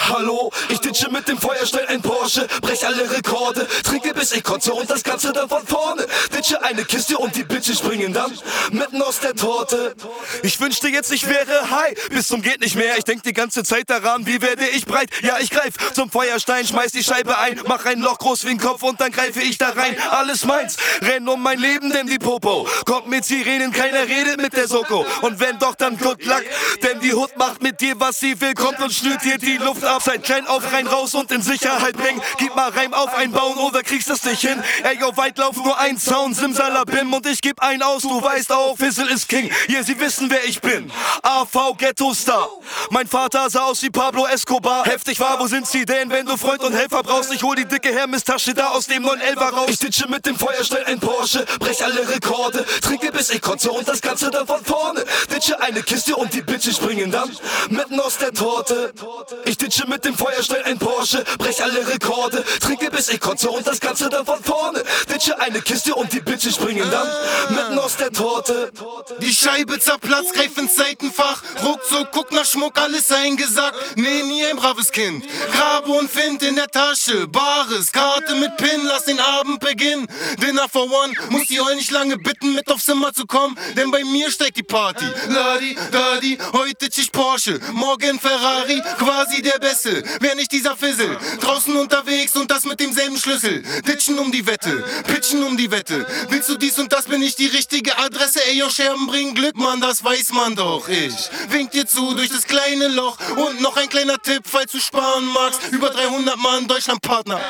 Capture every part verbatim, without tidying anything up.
Hallo, ich ditche mit dem Feuerstein ein Porsche, brech alle Rekorde, trinke bis ich kotze und das Ganze dann von vorne. Ditche eine Kiste und die Bitches springen dann mitten aus der Torte. Ich wünschte jetzt, ich wäre high, bis zum geht nicht mehr. Ich denk die ganze Zeit daran, wie werde ich breit. Ja, ich greif zum Feuerstein, schmeiß die Scheibe ein, mach ein Loch groß wie ein Kopf und dann greife ich da rein. Alles meins, renn um mein Leben, denn die Popo kommt mit Sirenen, keiner redet mit der Soko. Und wenn doch, dann good luck, denn die Hut macht mit dir, was sie will, kommt und schnürt dir die Luft ab. Seid klein auf, rein raus und in Sicherheit bringen. Gib mal Reim auf einbauen oder kriegst es nicht hin. Ey, yo, weit laufen nur ein Sound, Simsalabim und ich geb einen aus, du weißt auch, Fizzle ist King. Yeah, sie wissen, wer ich bin. A V Ghetto Star. Mein Vater sah aus wie Pablo Escobar. Heftig war, wo sind sie denn, wenn du Freund und Helfer brauchst? Ich hol die dicke Hermes-Tasche da aus dem neun elfer raus. Ich ditche mit dem Feuerstein ein Porsche, brech alle Rekorde, trinke bis ich kotze und das Ganze dann von vorne. Ditche eine Kiste und die Bitches springen dann mitten aus der Torte. Ich ditche mit dem Feuerstein ein Porsche, brech alle Rekorde, trinke bis ich kotze und das Ganze dann von vorne. Ditche eine Kiste und die Bitches springen dann mitten aus der Torte. Die Scheibe zerplatzt, greif ins Seitenfach, ruckzuck, guck nach Schmuck, alles eingesackt. Nee, nie ein braves Kind. Grabe und find in der Tasche Bares, Karte mit Pin, lass den Abend beginnen. Dinner for one, muss die euch nicht lange bitten, mit aufs Zimmer zu kommen, denn bei mir steigt die Party. Ladi, Dadi, heute ich Porsche, morgen Ferrari, quasi der Beste. Wär nicht dieser Fizzle, draußen unterwegs und das mit demselben Schlüssel. Ditchen um die Wette, pitchen um die Wette. Willst du dies und das, bin ich die richtige Adresse. Ey, yo, Scherben bringen Glück, Mann, das weiß man doch. Ich wink dir zu durch das kleine Loch. Und noch ein kleiner Tipp, falls du sparen magst. Über dreihundert Mann, Deutschland-Partner.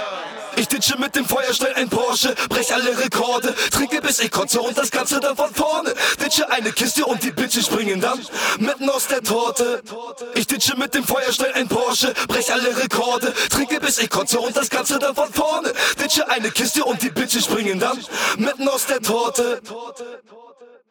Ich ditche mit dem Feuerstein ein Porsche, brech alle Rekorde, trinke bis ich kotze und das Ganze dann von vorne. Ditche eine Kiste und die Bitches springen dann mitten aus der Torte. Ich ditche mit dem Feuerstein ein Porsche, brech alle Rekorde, trinke bis ich kotze und das Ganze dann von vorne. Ditche eine Kiste und die Bitches springen dann mitten aus der Torte.